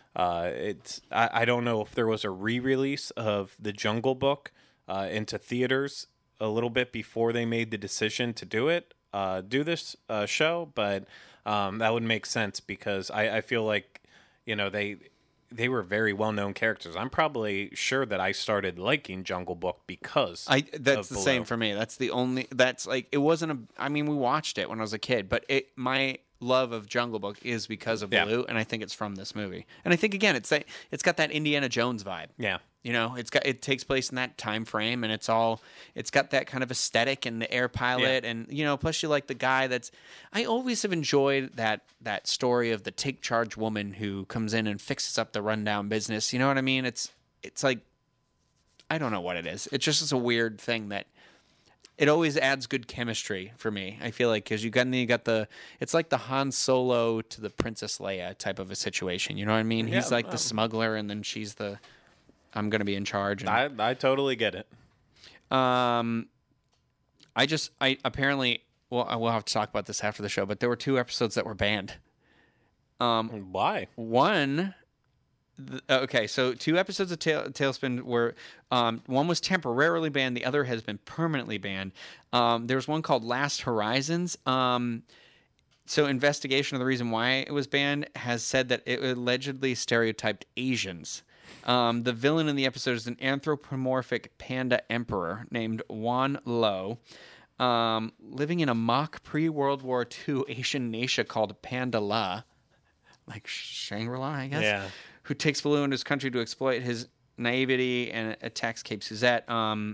Uh, it's I, I don't know if there was a re-release of The Jungle Book uh, into theaters a little bit before they made the decision to do it, uh, do this uh, show, but um, that would make sense because I, I feel like, you know, they they were very well-known characters. I'm probably sure that I started liking Jungle Book because I that's of the Baloo. same for me. That's the only that's like it wasn't a I mean we watched it when I was a kid, but it my love of Jungle Book is because of Yeah. Baloo, and I think it's from this movie. And I think again it's that it's got that Indiana Jones vibe. Yeah. You know, it's got it takes place in that time frame, and it's all it's got that kind of aesthetic and the air pilot, Yeah. and you know, plus you like the guy that's. I always have enjoyed that that story of the take charge woman who comes in and fixes up the rundown business. You know what I mean? It's it's like I don't know what it is. It's just it's a weird thing that it always adds good chemistry for me. I feel like because you got you got the it's like the Han Solo to the Princess Leia type of a situation. You know what I mean? He's Yeah, like um, the smuggler, and then she's the. I'm going to be in charge. And, I I totally get it. um, I just, I apparently, well, I will have to talk about this after the show, but there were two episodes that were banned. Um, Why? one, th- okay, so two episodes of Tail, Tailspin were, um, one was temporarily banned, the other has been permanently banned. Um, there was one called Last Horizons. Um, so investigation of the reason why it was banned has said that it allegedly stereotyped Asians. Um, the villain in the episode is an anthropomorphic panda emperor named Wan Lo, um, living in a mock pre-World War Two Asian nation called Pandala, like Shangri-La, I guess, Yeah. who takes Baloo into his country to exploit his naivety and attacks Cape Suzette. Um,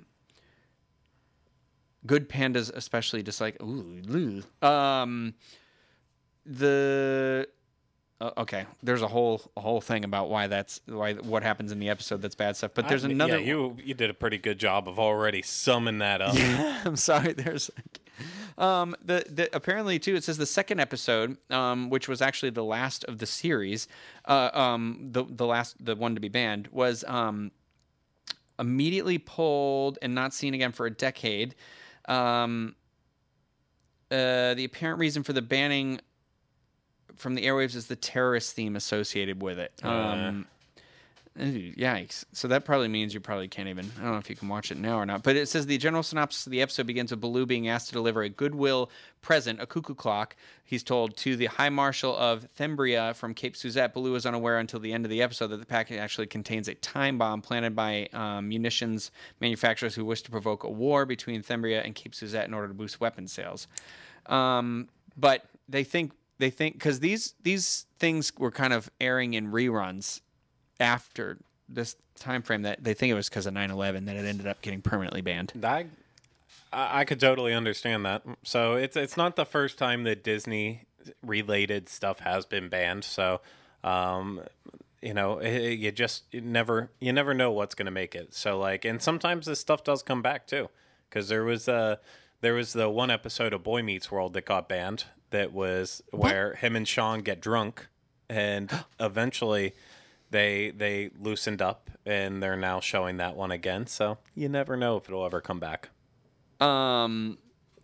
good pandas especially dislike... Ooh, ooh. Um, the... Uh, okay, there's a whole a whole thing about why that's why what happens in the episode that's bad stuff. But there's I- another. Yeah, you you did a pretty good job of already summing that up. Yeah, I'm sorry. There's, um, the the apparently too. It says the second episode, um, which was actually the last of the series, uh, um, the the last the one to be banned was um, immediately pulled and not seen again for a decade. Um, uh, the apparent reason for the banning from the airwaves is the terrorist theme associated with it. Um, ooh, yikes. So that probably means you probably can't even, I don't know if you can watch it now or not, but it says the general synopsis of the episode begins with Baloo being asked to deliver a goodwill present, a cuckoo clock, he's told, to the High Marshal of Thembria from Cape Suzette. Baloo is unaware until the end of the episode that the packet actually contains a time bomb planted by um, munitions manufacturers who wish to provoke a war between Thembria and Cape Suzette in order to boost weapon sales. Um, but they think They think because these these things were kind of airing in reruns after this time frame that they think it was because of nine eleven that it ended up getting permanently banned. I, I I could totally understand that. So it's it's not the first time that Disney related stuff has been banned. So, um, you know, it, you just you never you never know what's going to make it. So like, and sometimes this stuff does come back too, because there was uh there was the one episode of Boy Meets World that got banned. That was where what? him and Sean get drunk, and eventually they they loosened up, and they're now showing that one again. So you never know if it'll ever come back. Um,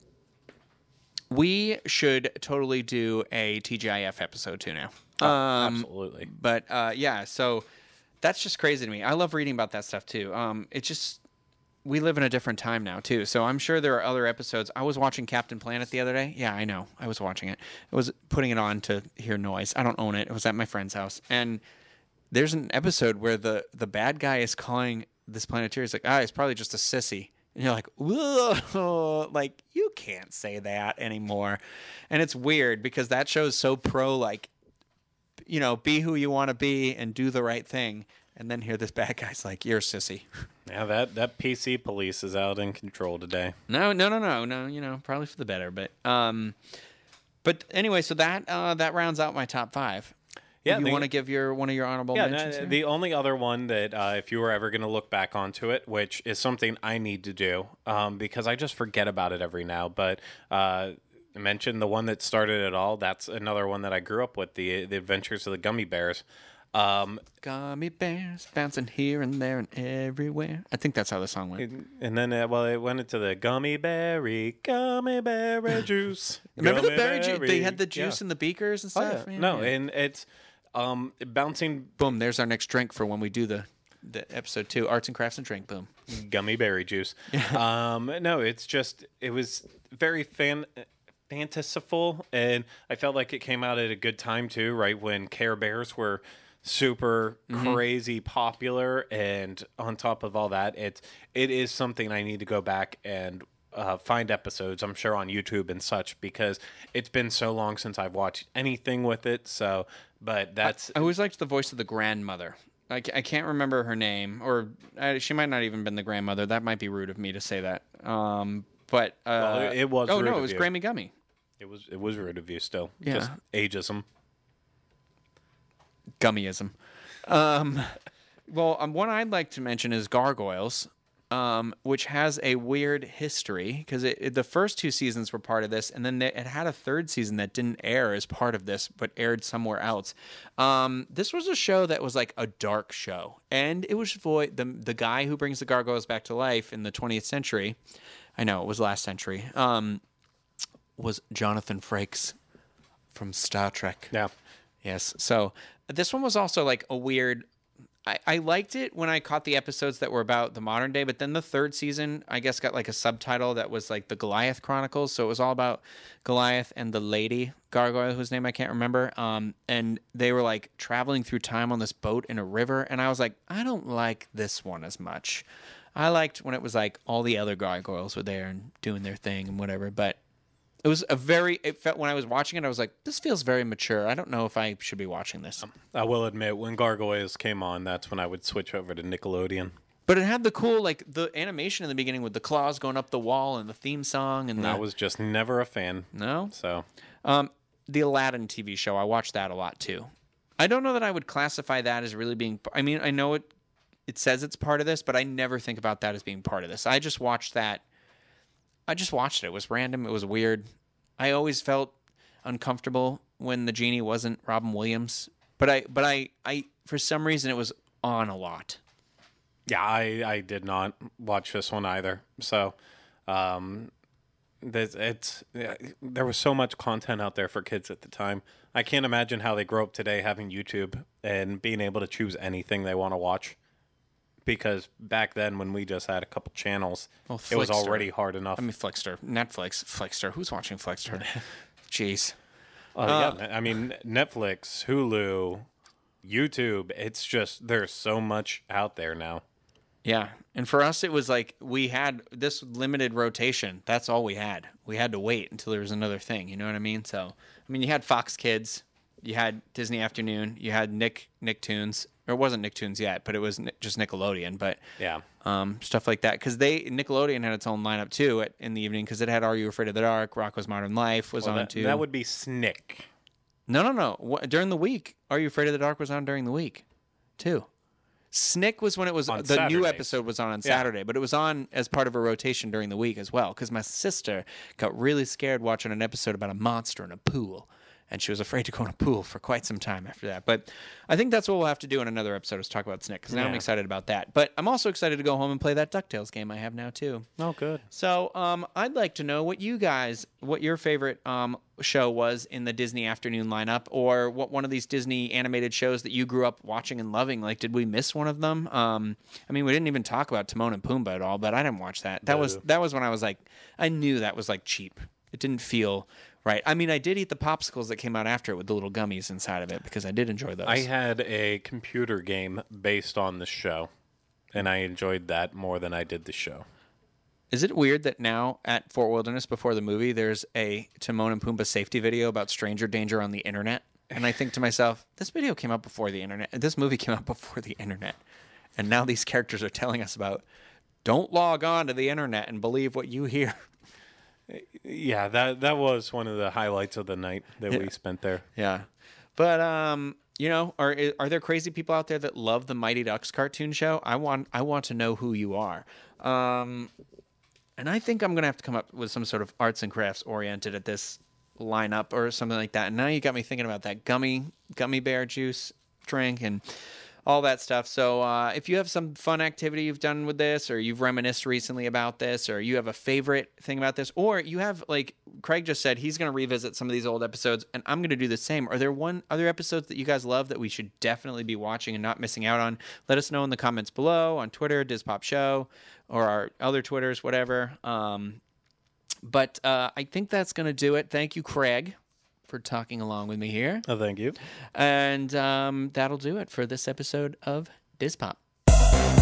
we should totally do a T G I F episode too now. Oh, um, absolutely. But uh, yeah, so that's just crazy to me. I love reading about that stuff too. Um, it just. We live in a different time now, too. So I'm sure there are other episodes. I was watching Captain Planet the other day. Yeah, I know. I was watching it. I was putting it on to hear noise. I don't own it. It was at my friend's house. And there's an episode where the, the bad guy is calling this Planeteer. He's like, ah, he's probably just a sissy. And you're like, whoa, like, you can't say that anymore. And it's weird because that show's so pro, like, you know, be who you want to be and do the right thing. And then here this bad guy's like, you're a sissy. Yeah, that, that P C police is out in control today. No, no, no, no, no. You know, probably for the better. But, um, but anyway, so that uh, that rounds out my top five. Yeah, you the- want to give your one of your honorable Yeah, mentions? no, here? the only other one that uh, if you were ever going to look back onto it, which is something I need to do um, because I just forget about it every now. But uh, I mentioned the one that started it all. That's another one that I grew up with, the the Adventures of the Gummy Bears. Um, Gummy bears bouncing here and there and everywhere. I think that's how the song went. and then, uh, well, it went into the gummy berry, gummy berry juice. Remember the gummy berry juice? They had the Yeah. juice in the beakers and Oh, stuff. yeah. Yeah, No, yeah. and it's Um, bouncing Boom, there's our next drink for when we do the, the episode two, Arts and Crafts and Drink. Boom. gummy berry juice. um, no, it's just it was very fan fantastical, and I felt like it came out at a good time too, right when Care Bears were super Mm-hmm. crazy popular, and on top of all that, it's it is something I need to go back and uh, find episodes. I'm sure on YouTube and such because it's been so long since I've watched anything with it. So, but that's I always liked the voice of the grandmother. I, ca- I can't remember her name, or uh, she might not even been the grandmother. That might be rude of me to say that. Um, but uh, Well, it- it was Oh rude no, of it was you. Grammy Gummy. it was it was rude of you still. Yeah. Just ageism. Gummyism. Um, well, um, one I'd like to mention is Gargoyles, um, which has a weird history because it, it- the first two seasons were part of this, and then they, it had a third season that didn't air as part of this, but aired somewhere else. Um, this was a show that was like a dark show, and it was vo- the the guy who brings the gargoyles back to life in the twentieth century. I know it was last century. Um, was Jonathan Frakes from Star Trek. Yeah. Yes. So this one was also like a weird. I, I liked it when I caught the episodes that were about the modern day, but then the third season, I guess, got like a subtitle that was like the Goliath Chronicles. So it was all about Goliath and the lady gargoyle, whose name I can't remember. Um, and they were like traveling through time on this boat in a river. And I was like, I don't like this one as much. I liked when it was like all the other gargoyles were there and doing their thing and whatever. But it was a very, it felt when I was watching it, I was like, this feels very mature. I don't know if I should be watching this. I will admit, when Gargoyles came on, that's when I would switch over to Nickelodeon. But it had the cool, like, the animation in the beginning with the claws going up the wall and the theme song. And And the, I was just never a fan. No? So, Um, the Aladdin T V show, I watched that a lot too. I don't know that I would classify that as really being, I mean, I know it, it says it's part of this, but I never think about that as being part of this. I just watched that. I just watched it. It was random. It was weird. I always felt uncomfortable when the genie wasn't Robin Williams, but I, but I, I, for some reason, it was on a lot. yeah, I, I did not watch this one either. So, um, this, it's yeah, there was so much content out there for kids at the time. I can't imagine how they grow up today having YouTube and being able to choose anything they want to watch. Because back then, when we just had a couple channels, Well, it was Flixster. already hard enough. I mean, Flixster, Netflix, Flixster. Who's watching Flixster? Jeez. Oh, yeah, I mean, Netflix, Hulu, YouTube, it's just, there's so much out there now. Yeah. And for us, it was like we had this limited rotation. That's all we had. We had to wait until there was another thing. You know what I mean? So, I mean, you had Fox Kids, you had Disney Afternoon, you had Nick Nicktoons. Or it wasn't Nicktoons yet, but it was Ni- just Nickelodeon. But Yeah. um, stuff like that. Because they Nickelodeon had its own lineup too at, in the evening because it had Are You Afraid of the Dark? Rocko's Modern Life was Well, on that, too. that would be Snick. No, no, no. What, during the week, Are You Afraid of the Dark was on during the week, too. Snick was when it was On the new Saturdays. episode was on on Yeah. Saturday, but it was on as part of a rotation during the week as well. Because my sister got really scared watching an episode about a monster in a pool, and she was afraid to go in a pool for quite some time after that. But I think that's what we'll have to do in another episode is talk about Snick because now I'm Yeah. excited about that. But I'm also excited to go home and play that DuckTales game I have now too. Oh, good. So, um, I'd like to know what you guys, what your favorite um, show was in the Disney afternoon lineup, or what one of these Disney animated shows that you grew up watching and loving. Like, did we miss one of them? Um, I mean, we didn't even talk about Timon and Pumbaa at all, but I didn't watch that. That was No. that was when I was like, I knew that was like cheap. It didn't feel right. I mean, I did eat the popsicles that came out after it with the little gummies inside of it because I did enjoy those. I had a computer game based on the show, and I enjoyed that more than I did the show. Is it weird that now at Fort Wilderness before the movie, there's a Timon and Pumbaa safety video about stranger danger on the internet? And I think to myself, this video came out before the internet. This movie came out before the internet. And now these characters are telling us about don't log on to the internet and believe what you hear. Yeah, that that was one of the highlights of the night that we spent there. Yeah. But um, you know, are are there crazy people out there that love the Mighty Ducks cartoon show? I want I want to know who you are. Um and I think I'm going to have to come up with some sort of arts and crafts oriented at this lineup or something like that. And now you got me thinking about that gummy gummy bear juice drink and all that stuff. So uh, if you have some fun activity you've done with this, or you've reminisced recently about this, or you have a favorite thing about this, or you have, like Craig just said, he's going to revisit some of these old episodes, and I'm going to do the same. Are there one other episodes that you guys love that we should definitely be watching and not missing out on? Let us know in the comments below on Twitter, DizPop Show, or our other Twitters, whatever. Um, but uh, I think that's going to do it. Thank you, Craig, for talking along with me here. Oh, thank you. And um, that'll do it for this episode of DizPop.